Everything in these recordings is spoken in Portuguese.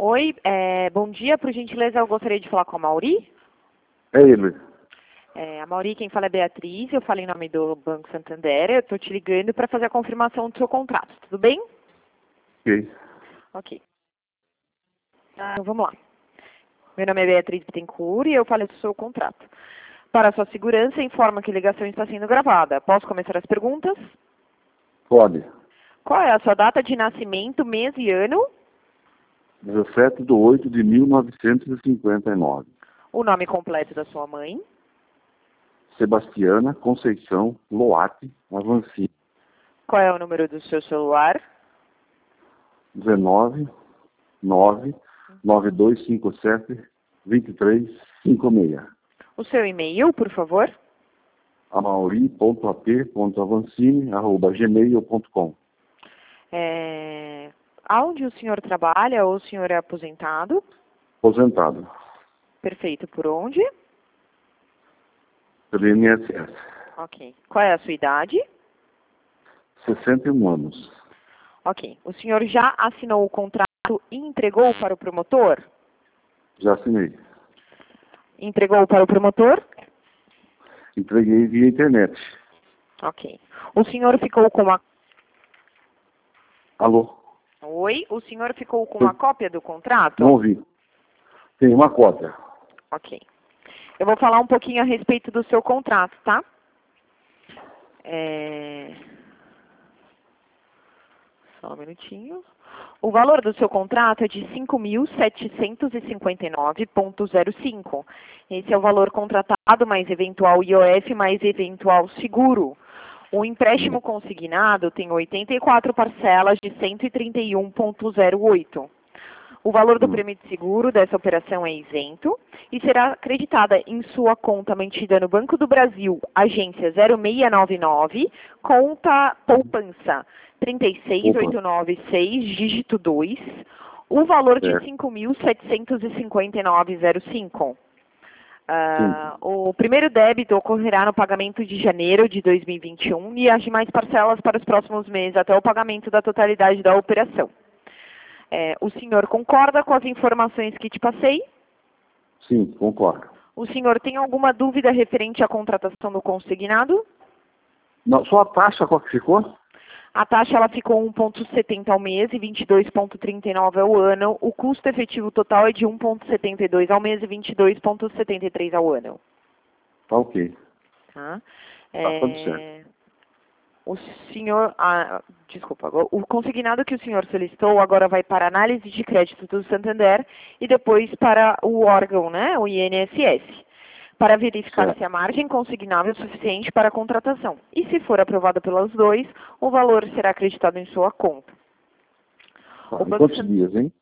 Oi, bom dia. Por gentileza, eu gostaria de falar com a Mauri. É ele. A Mauri, quem fala é Beatriz. Eu falo em nome do Banco Santander. Eu estou te ligando para fazer a confirmação do seu contrato. Tudo bem? Ok. Ok. Então, vamos lá. Meu nome é Beatriz Bittencourt e eu falo do seu contrato. Para a sua segurança, informa que a ligação está sendo gravada. Posso começar as perguntas? Pode. Qual é a sua data de nascimento, mês e ano? 17/8/1959. O nome completo da sua mãe? Sebastiana Conceição Loate Avancini. Qual é o número do seu celular? 19/9257/2356. O seu e-mail, por favor? amauri.ap.avancini@gmail.com. Aonde o senhor trabalha ou o senhor é aposentado? Aposentado. Perfeito. Por onde? Pelo INSS. Ok. Qual é a sua idade? 61 anos. Ok. O senhor já assinou o contrato e entregou para o promotor? Já assinei. Entregou para o promotor? Entreguei via internet. Ok. O senhor ficou com a... Alô? Oi? O senhor ficou com uma cópia do contrato? Não ouvi. Tem uma cópia. Ok. Eu vou falar um pouquinho a respeito do seu contrato, tá? Só um minutinho. O valor do seu contrato é de 5.759,05. Esse é o valor contratado mais eventual IOF mais eventual seguro. O empréstimo consignado tem 84 parcelas de 131,08. O valor do prêmio de seguro dessa operação é isento e será acreditada em sua conta mantida no Banco do Brasil, agência 0699, conta poupança 36896, dígito 2, o valor de 5.759,05. O primeiro débito ocorrerá no pagamento de janeiro de 2021 e as demais parcelas para os próximos meses até o pagamento da totalidade da operação. O senhor concorda com as informações que te passei? Sim, concordo. O senhor tem alguma dúvida referente à contratação do consignado? Não, só a taxa qual que ficou? A taxa ela ficou 1,70 ao mês e 22,39 ao ano. O custo efetivo total é de 1,72 ao mês e 22,73 ao ano. Tá ok. Tá? Tá tudo certo. O senhor, desculpa, o consignado que o senhor solicitou agora vai para a análise de crédito do Santander e depois para o órgão, né, o INSS, para verificar se a margem consignável é suficiente para a contratação. E se for aprovada pelos dois, o valor será acreditado em sua conta. Em quantos dias, hein?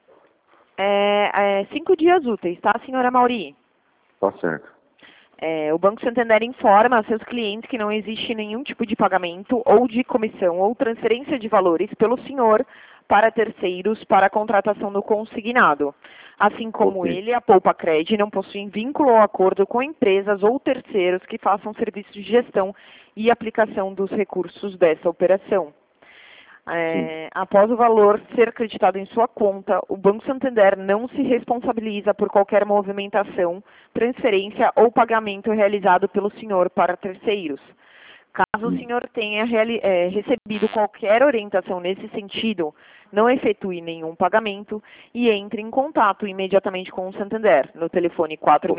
5 dias úteis, tá, senhora Mauri? Tá certo. O Banco Santander informa a seus clientes que não existe nenhum tipo de pagamento ou de comissão ou transferência de valores pelo senhor para terceiros para a contratação do consignado. Assim como ele, a Poupa Cred não possuem vínculo ou acordo com empresas ou terceiros que façam serviços de gestão e aplicação dos recursos dessa operação. Após o valor ser acreditado em sua conta, o Banco Santander não se responsabiliza por qualquer movimentação, transferência ou pagamento realizado pelo senhor para terceiros. Caso o senhor tenha recebido qualquer orientação nesse sentido, não efetue nenhum pagamento e entre em contato imediatamente com o Santander no telefone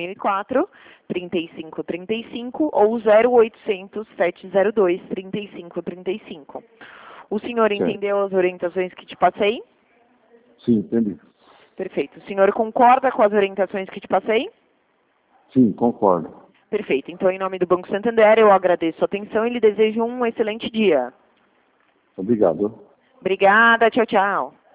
4004-3535 ou 0800 702 3535. O senhor entendeu as orientações que te passei? Sim, entendi. Perfeito. O senhor concorda com as orientações que te passei? Sim, concordo. Perfeito. Então, em nome do Banco Santander, eu agradeço a atenção e lhe desejo um excelente dia. Obrigado. Obrigada. Tchau, tchau.